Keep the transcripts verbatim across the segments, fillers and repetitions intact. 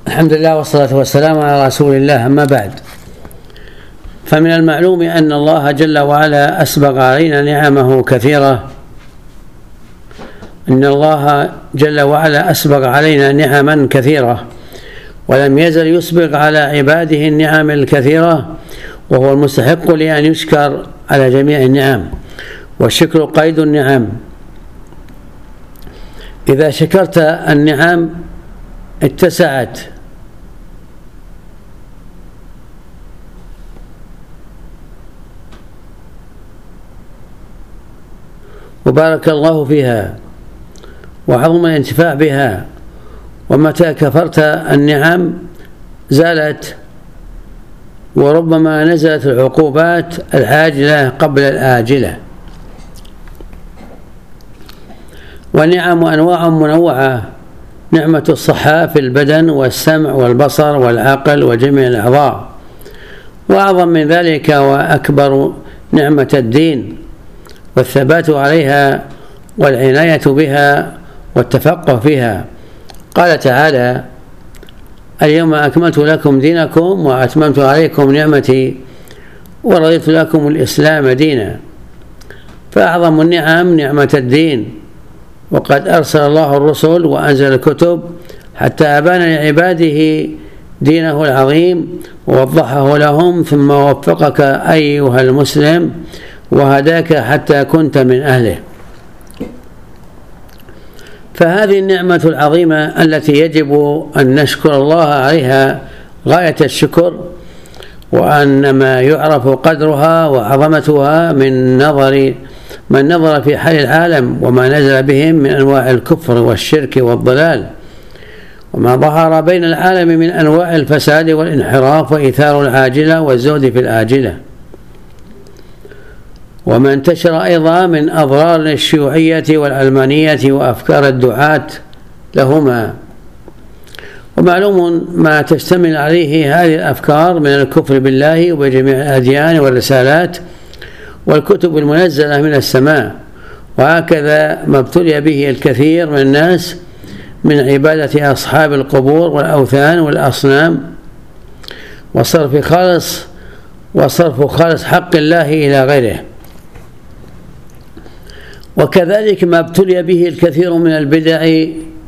الحمد لله والصلاة والسلام على رسول الله. أما بعد، فمن المعلوم أن الله جل وعلا أسبغ علينا نعمه كثيرة إن الله جل وعلا أسبغ علينا نعما كثيرة، ولم يزل يسبغ على عباده النعم الكثيرة، وهو المستحق لأن يشكر على جميع النعم، والشكر قيد النعم. إذا شكرت النعم اتسعت، وبارك الله فيها وعظم الانتفاع بها، ومتى كفرت النعم زالت، وربما نزلت العقوبات العاجلة قبل الآجلة. ونعم أنواع منوعة: نعمة الصحة في البدن والسمع والبصر والعقل وجميع الأعضاء، وأعظم من ذلك وأكبر نعمة الدين والثبات عليها والعناية بها والتفقه فيها. قال تعالى: اليوم أكملت لكم دينكم وأتممت عليكم نعمتي ورضيت لكم الإسلام دينا. فأعظم النعم نعمة الدين، وقد أرسل الله الرسل وأنزل الكتب حتى أبان لعباده دينه العظيم ووضحه لهم، ثم وفقك أيها المسلم وهداك حتى كنت من أهله. فهذه النعمة العظيمة التي يجب أن نشكر الله عليها غاية الشكر، وأن ما يعرف قدرها وعظمتها من نظر من نظر في حال العالم وما نزل بهم من أنواع الكفر والشرك والضلال، وما ظهر بين العالم من أنواع الفساد والانحراف وإيثار العاجلة والزهد في الآجلة، وما انتشر أيضا من أضرار الشيوعية والعلمانية وأفكار الدعاة لهما. ومعلوم ما تشتمل عليه هذه الأفكار من الكفر بالله وبجميع الأديان والرسالات والكتب المنزلة من السماء، وهكذا ما ابتلي به الكثير من الناس من عبادة أصحاب القبور والأوثان والأصنام، وصرف خالص وصرف خالص حق الله إلى غيره. وكذلك ما ابتلي به الكثير من البدع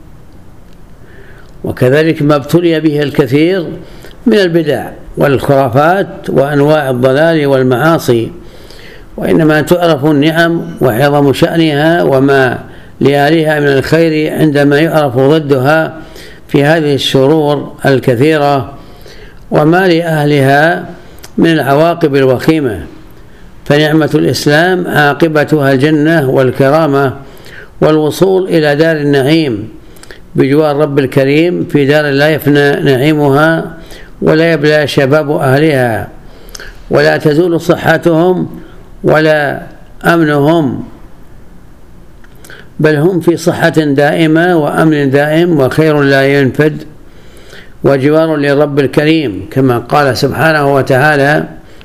وكذلك ما ابتلي به الكثير من البدع والخرافات وأنواع الضلال والمعاصي. وإنما تعرف النعم وعظم شأنها وما لأهلها من الخير عندما يعرف ضدها في هذه الشرور الكثيرة وما لأهلها من العواقب الوخيمة. فنعمة الإسلام عاقبتها الجنة والكرامة والوصول إلى دار النعيم بجوار رب الكريم، في دار لا يفنى نعيمها ولا يبلى شباب أهلها، ولا تزول صحتهم ولا أمنهم، بل هم في صحة دائمة وأمن دائم وخير لا ينفد وجوار للرب الكريم، كما قال سبحانه وتعالى: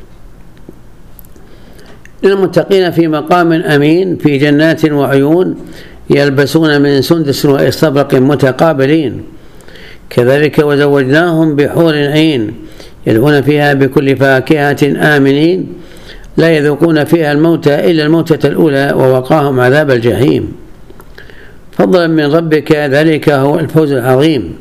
للمتقين في مقام أمين في جنات وعيون يلبسون من سندس واستبرق متقابلين، كذلك وزوجناهم بحور عين يدعون فيها بكل فاكهة آمنين لا يذوقون فيها الموت إلا الموتة الأولى ووقاهم عذاب الجحيم. فضلا من ربك، ذلك هو الفوز العظيم.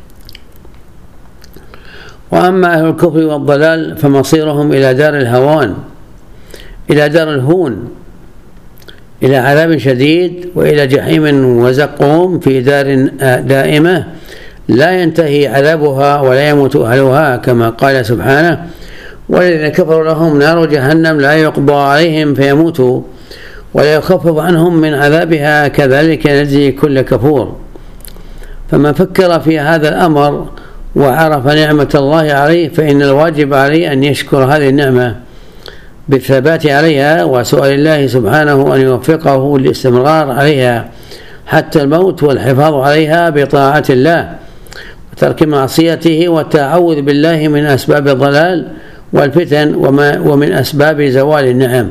وأما أهل الكفر والضلال فمصيرهم إلى دار الهوان، إلى دار الهون، إلى عذاب شديد وإلى جحيم وزقوم في دار دائمة لا ينتهي عذابها ولا يموت أهلها، كما قال سبحانه: والذين كفروا لهم نار جهنم لا يقضى عليهم فيموتوا ولا يخفف عنهم من عذابها كذلك نجزي كل كفور. فمن فكر في هذا الأمر وعرف نعمة الله عليه فإن الواجب عليه أن يشكر هذه النعمة بالثبات عليها وسؤال الله سبحانه أن يوفقه للاستمرار عليها حتى الموت، والحفاظ عليها بطاعة الله وترك معصيته والتعوذ بالله من أسباب الضلال والفتن وما ومن أسباب زوال النعم.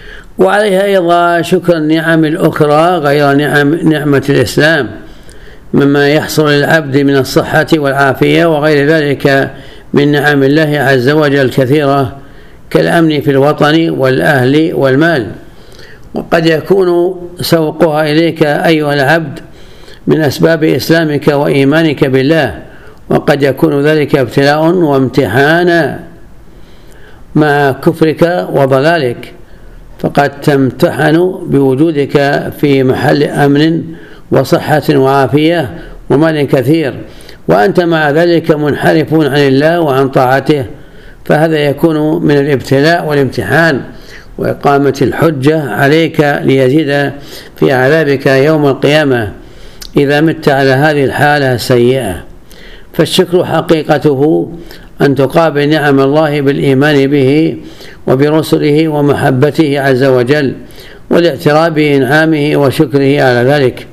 وعليها أيضا شكر النعم الأخرى غير نعم نعمة الإسلام مما يحصل للعبد من الصحة والعافية وغير ذلك من نعم الله عز وجل كثيرة، كالأمن في الوطن والأهل والمال. وقد يكون سوقها إليك أيها العبد من أسباب إسلامك وإيمانك بالله، وقد يكون ذلك ابتلاء وامتحانا مع كفرك وضلالك، فقد تمتحن بوجودك في محل أمن وصحة وعافية ومال كثير، وأنت مع ذلك منحرف عن الله وعن طاعته، فهذا يكون من الابتلاء والامتحان وإقامة الحجة عليك ليزيد في عذابك يوم القيامة إذا مت على هذه الحالة السيئة. فالشكر حقيقته أن تقابل نعم الله بالإيمان به وبرسله ومحبته عز وجل والاعتراف بإنعامه وشكره على ذلك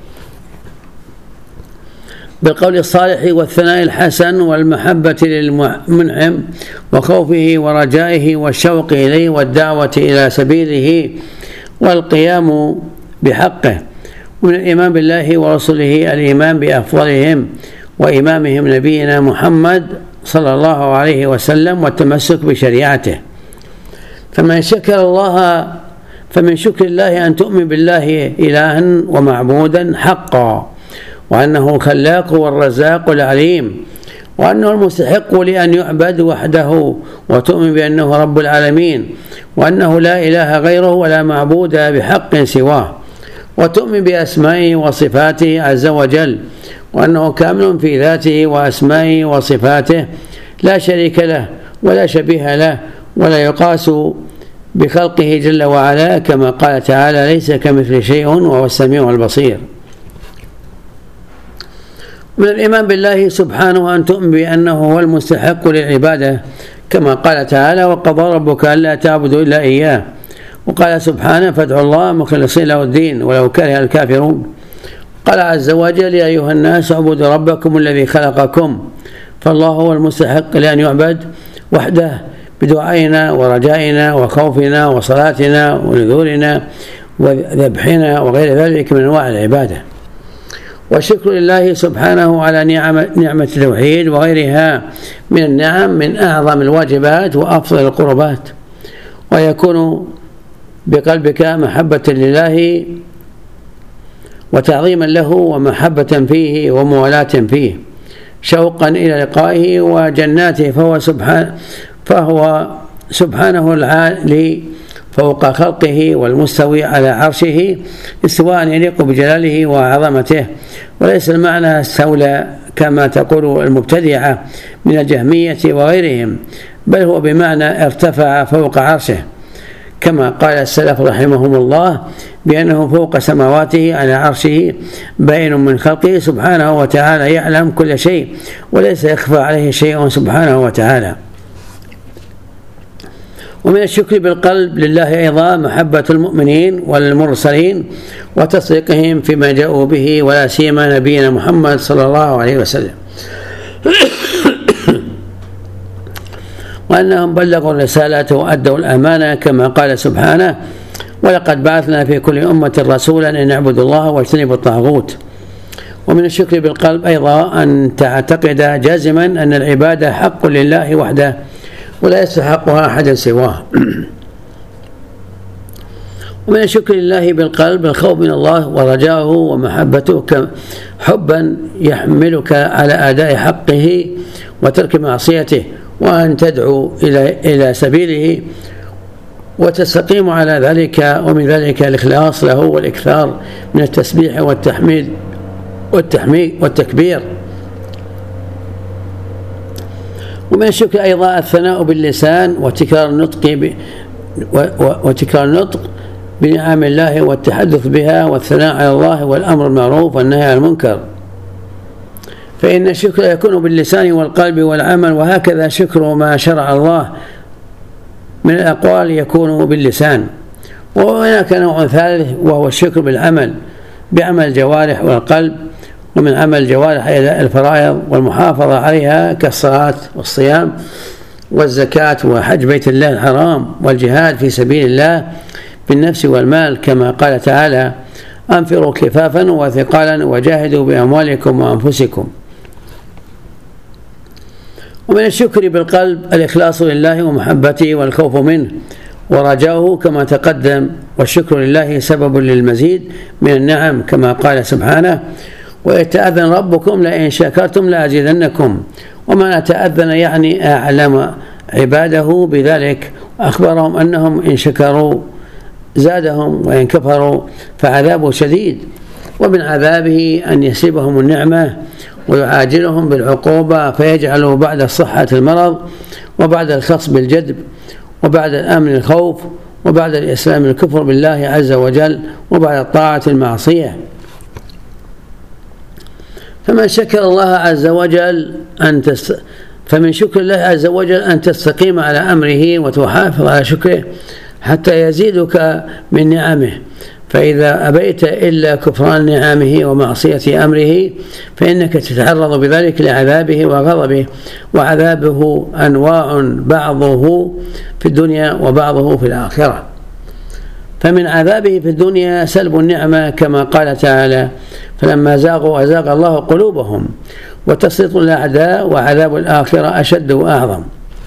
بالقول الصالح والثناء الحسن والمحبة للمنعم وخوفه ورجائه والشوق إليه والدعوة إلى سبيله والقيام بحقه. ومن الإيمان بالله ورسله الإيمان بأفضلهم وإمامهم نبينا محمد صلى الله عليه وسلم والتمسك بشريعته. فمن شكر الله فمن شكر الله أن تؤمن بالله إلها ومعبودا حقا، وأنه الخلاق والرزاق العليم، وأنه المستحق لأن يعبد وحده، وتؤمن بأنه رب العالمين، وأنه لا إله غيره ولا معبود بحق سواه، وتؤمن بأسمائه وصفاته عز وجل، وأنه كامل في ذاته وأسمائه وصفاته لا شريك له ولا شبيه له ولا يقاس بخلقه جل وعلا، كما قال تعالى: ليس كمثل شيء وهو السميع البصير. من الإيمان بالله سبحانه أن تؤمن بأنه هو المستحق للعبادة، كما قال تعالى: وقضى ربك ألا تعبدوا إلا إياه. وقال سبحانه: فادعوا الله مخلصين له الدين ولو كره الكافرون. قال عز وجل: يا أيها الناس اعبدوا ربكم الذي خلقكم. فالله هو المستحق لأن يعبد وحده بدعائنا ورجائنا وخوفنا وصلاتنا ونذورنا وذبحنا وغير ذلك من أنواع العبادة. وشكر الله سبحانه على نعمة التوحيد وغيرها من النعم من أعظم الواجبات وأفضل القربات، ويكون بقلبك محبة لله وتعظيما له ومحبة فيه وموالاة فيه، شوقا إلى لقائه وجناته، فهو سبحانه فهو سبحانه العالي فوق خلقه والمستوي على عرشه استواء يليق بجلاله وعظمته، وليس المعنى استولى كما تقول المبتدعة من الجهمية وغيرهم، بل هو بمعنى ارتفع فوق عرشه، كما قال السلف رحمهم الله بأنه فوق سماواته على عرشه بين من خلقه سبحانه وتعالى، يعلم كل شيء وليس يخفى عليه شيء سبحانه وتعالى. ومن الشكر بالقلب لله أيضا محبة المؤمنين والمرسلين وتصديقهم فيما جاءوا به، ولا سيما نبينا محمد صلى الله عليه وسلم، وأنهم بلغوا الرسالة وأدوا الأمانة، كما قال سبحانه: ولقد بعثنا في كل أمة رسولا أن اعبدوا الله واجتنبوا الطاغوت. ومن الشكر بالقلب أيضا أن تعتقد جازما أن العبادة حق لله وحده ولا يستحقها أحد سواه. ومن الشكر لله بالقلب الخوف من الله ورجاؤه ومحبته حبا يحملك على أداء حقه وترك معصيته، وأن تدعو إلى إلى سبيله وتستقيم على ذلك، ومن ذلك الإخلاص له والإكثار من التسبيح والتحميد والتحميد والتكبير. ومن الشكر أيضا الثناء باللسان وتكرار النطق ب... وتكرار النطق بنعم الله والتحدث بها والثناء على الله والأمر بالمعروف والنهي عن المنكر، فإن الشكر يكون باللسان والقلب والعمل، وهكذا شكر ما شرع الله من الأقوال يكون باللسان. وهناك نوع ثالث وهو الشكر بالعمل بعمل الجوارح والقلب، ومن عمل الجوارح إلى الفرائض والمحافظة عليها كالصلاة والصيام والزكاة وحج بيت الله الحرام والجهاد في سبيل الله بالنفس والمال، كما قال تعالى: أنفروا كفافا وثقالا وجاهدوا بأموالكم وأنفسكم. ومن الشكر بالقلب الإخلاص لله ومحبته والخوف منه ورجاؤه كما تقدم، والشكر لله سبب للمزيد من النعم كما قال سبحانه: وإذ تأذن ربكم لئن شكرتم لأزيدنكم. وما تأذن يعني أعلم عباده بذلك، وأخبرهم أنهم إن شكروا زادهم وإن كفروا فعذابه شديد. ومن عذابه أن يسلبهم النعمة ويعاجلهم بالعقوبة، فيجعله بعد الصحة المرض، وبعد الخصب الجدب، وبعد الأمن الخوف، وبعد الإسلام الكفر بالله عز وجل، وبعد الطاعة المعصية. فمن شكر الله عز وجل أن تست... فمن شكر الله عز وجل أن تستقيم على أمره وتحافظ على شكره حتى يزيدك من نعمه، فإذا أبيت إلا كفران نعمه ومعصية أمره فإنك تتعرض بذلك لعذابه وغضبه، وعذابه أنواع بعضه في الدنيا وبعضه في الآخرة. فمن عذابه في الدنيا سلب النعمة كما قال تعالى: فلما زاغوا أزاغ الله قلوبهم، وتسلط الأعداء، وعذاب الآخرة أشد وأعظم.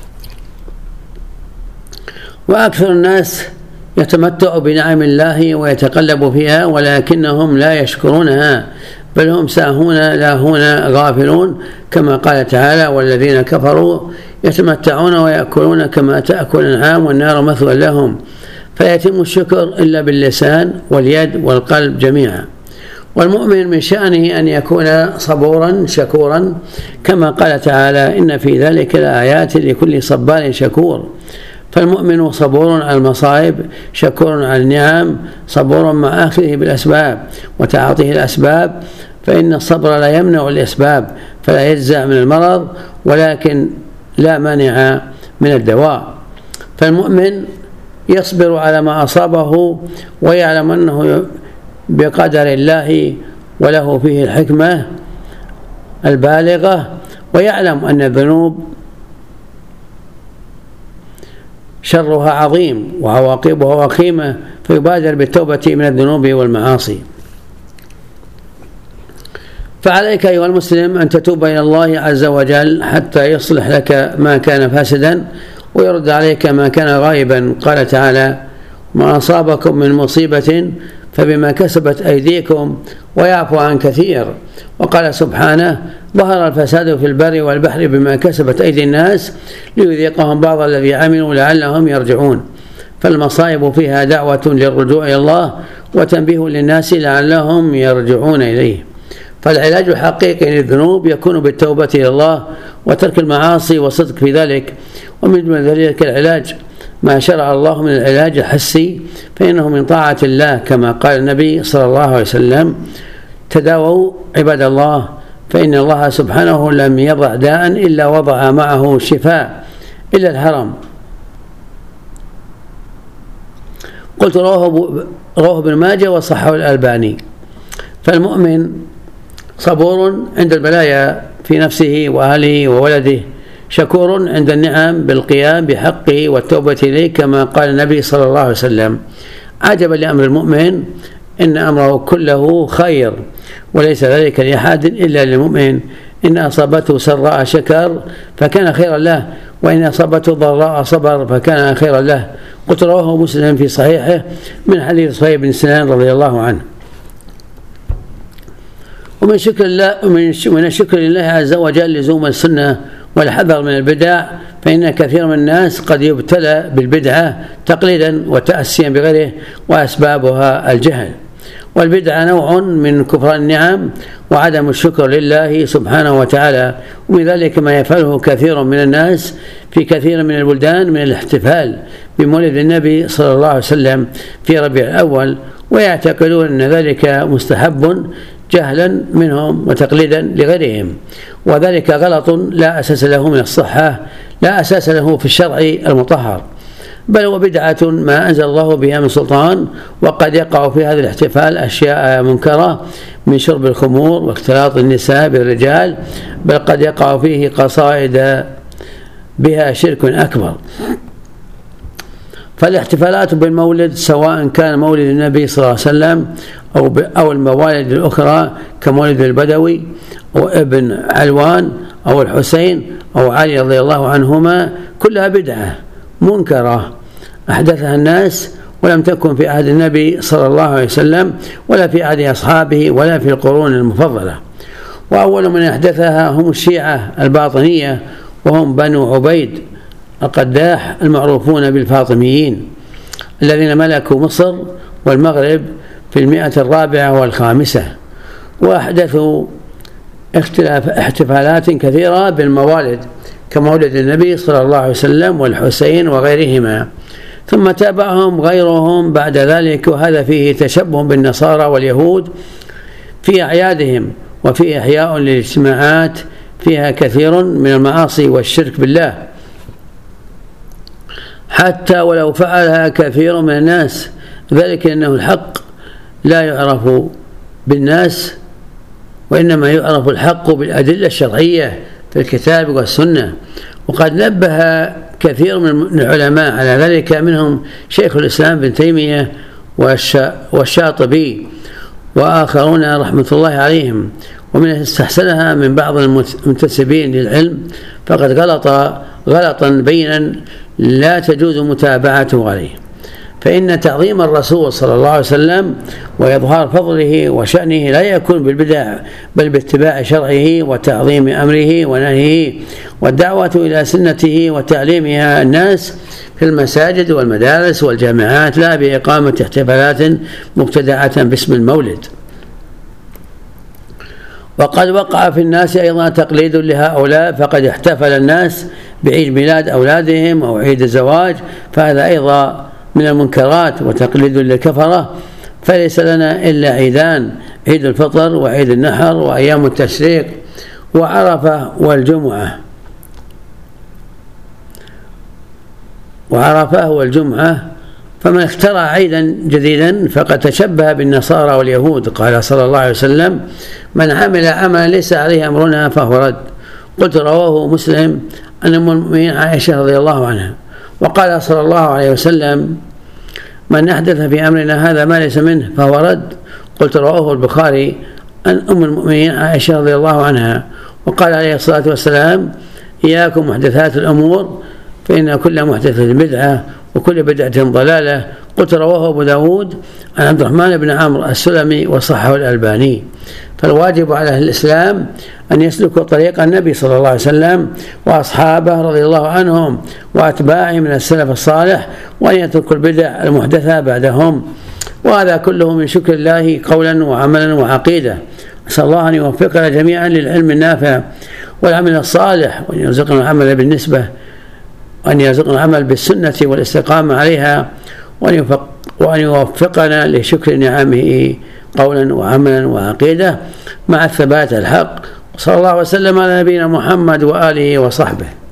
وأكثر الناس يتمتع بنعم الله ويتقلب فيها ولكنهم لا يشكرونها، بل هم ساهون لاهون غافلون كما قال تعالى: والذين كفروا يتمتعون ويأكلون كما تأكل الأنعام والنار مثوى لهم. فيتم الشكر إلا باللسان واليد والقلب جميعا. والمؤمن من شأنه أن يكون صبورا شكورا كما قال تعالى: إن في ذلك لآيات لكل صبار شكور. فالمؤمن صبور على المصائب شكور على النعم، صبور مع أخذه بالأسباب وتعاطيه الأسباب، فإن الصبر لا يمنع الأسباب فلا يجزع من المرض، ولكن لا مانع من الدواء. فالمؤمن يصبر على ما أصابه ويعلم أنه بقدر الله وله فيه الحكمة البالغة، ويعلم أن الذنوب شرها عظيم وعواقبها وخيمة، فيبادر بالتوبة من الذنوب والمعاصي. فعليك أيها المسلم أن تتوب إلى الله عز وجل حتى يصلح لك ما كان فاسدا ويرد عليك ما كان غائبا. قال تعالى: ما أصابكم من مصيبة فبما كسبت أيديكم ويعفو عن كثير. وقال سبحانه: ظهر الفساد في البر والبحر بما كسبت أيدي الناس ليذيقهم بعض الذي عملوا لعلهم يرجعون. فالمصائب فيها دعوة للرجوع إلى الله وتنبيه للناس لعلهم يرجعون إليه. فالعلاج الحقيقي للذنوب يكون بالتوبة إلى الله وترك المعاصي والصدق في ذلك. ومن ذلك العلاج ما شرع الله من العلاج الحسي، فإنه من طاعة الله كما قال النبي صلى الله عليه وسلم: تداووا عباد الله، فإن الله سبحانه لم يضع داء إلا وضع معه شفاء إلا الهرم. قلت رواه ابن ماجه وصححه الألباني. فالمؤمن صبور عند البلايا في نفسه وأهله وولده، شكور عند النعم بالقيام بحقه والتوبة إليه كما قال النبي صلى الله عليه وسلم: عجبا لأمر المؤمن إن أمره كله خير وليس ذلك لأحد إلا للمؤمن، إن أصابته سراء شكر فكان خيرا له، وإن أصابته ضراء صبر فكان خيرا له. قلت رواه مسلم في صحيحه من حديث صهيب بن سنان رضي الله عنه. ومن شكر الله ومن الشكر لله عز وجل لزوم السنة والحذر من البدع، فإن كثير من الناس قد يبتلى بالبدعة تقليدا وتأسيا بغيره، وأسبابها الجهل. والبدعة نوع من كفران النعم وعدم الشكر لله سبحانه وتعالى، ومن ذلك ما يفعله كثير من الناس في كثير من البلدان من الاحتفال بمولد النبي صلى الله عليه وسلم في ربيع الأول، ويعتقدون أن ذلك مستحب جهلا منهم وتقليدا لغيرهم، وذلك غلط لا أساس له من الصحة، لا أساس له في الشرع المطهر، بل هو بدعة ما أنزل الله بها من سلطان. وقد يقع في هذا الاحتفال أشياء منكرة من شرب الخمور واختلاط النساء بالرجال، بل قد يقع فيه قصائد بها شرك أكبر. فالاحتفالات بالمولد سواء كان مولد النبي صلى الله عليه وسلم أو أو الموالد الأخرى كمولد البدوي أو ابن علوان أو الحسين أو علي رضي الله عنهما كلها بدعة منكرة أحدثها الناس ولم تكن في عهد النبي صلى الله عليه وسلم ولا في عهد أصحابه ولا في القرون المفضلة. وأول من أحدثها هم الشيعة الباطنية وهم بنو عبيد القداح المعروفون بالفاطميين الذين ملكوا مصر والمغرب في المئة الرابعة والخامسة، وأحدثوا اختلاف احتفالات كثيرة بالموالد كمولد النبي صلى الله عليه وسلم والحسين وغيرهما، ثم تابعهم غيرهم بعد ذلك، وهذا فيه تشبه بالنصارى واليهود في أعيادهم وفي إحياء للاجتماعات فيها كثير من المعاصي والشرك بالله، حتى ولو فعلها كثير من الناس، ذلك أنه الحق لا يعرف بالناس وإنما يعرف الحق بالأدلة الشرعية في الكتاب والسنة. وقد نبه كثير من العلماء على ذلك، منهم شيخ الإسلام ابن تيمية والشاطبي وآخرون رحمة الله عليهم، ومن استحسنها من بعض المنتسبين للعلم فقد غلط غلطا بينا لا تجوز متابعته عليه. فإن تعظيم الرسول صلى الله عليه وسلم وإظهار فضله وشأنه لا يكون بالبدع بل باتباع شرعه وتعظيم أمره ونهيه والدعوة إلى سنته وتعليمها الناس في المساجد والمدارس والجامعات، لا بإقامة احتفالات مبتدعة باسم المولد. وقد وقع في الناس أيضا تقليد لهؤلاء، فقد احتفل الناس بعيد ميلاد أولادهم أو عيد الزواج، فهذا أيضا من المنكرات وتقليد للكفرة. فليس لنا إلا عيدان، عيد الفطر وعيد النحر وأيام التشريق وعرفة والجمعة وعرفة والجمعة فمن اخترع عيدا جديدا فقد تشبه بالنصارى واليهود. قال صلى الله عليه وسلم: من عمل عملا ليس عليه أمرنا فهو رد. قلت رواه مسلم عن أم المؤمنين عائشة رضي الله عنها. وقال صلى الله عليه وسلم: من أحدث في أمرنا هذا ما ليس منه فهو رد. قلت رواه البخاري عن أم المؤمنين عائشة رضي الله عنها. وقال عليه الصلاة والسلام: إياكم محدثات الأمور فإن كل محدثة بدعة وكل بدعة ضلالة. قلت رواه أبو داود عن عبد الرحمن بن عمرو السلمي وصححه الألباني. فالواجب على أهل الإسلام أن يسلكوا طريق النبي صلى الله عليه وسلم وأصحابه رضي الله عنهم وأتباعه من السلف الصالح، وأن يتركوا البدع المحدثة بعدهم، وهذا كله من شكر الله قولا وعملا وعقيدة. أسأل الله أن يوفقنا جميعا للعلم النافع والعمل الصالح، وأن يرزقنا العمل بالنسبة وأن يرزقنا العمل بالسنة والاستقامة عليها، وأن يوفقنا لشكر نعمه قولا وعملا وعقيدة مع الثبات الحق. صلى الله وسلم على نبينا محمد وآله وصحبه.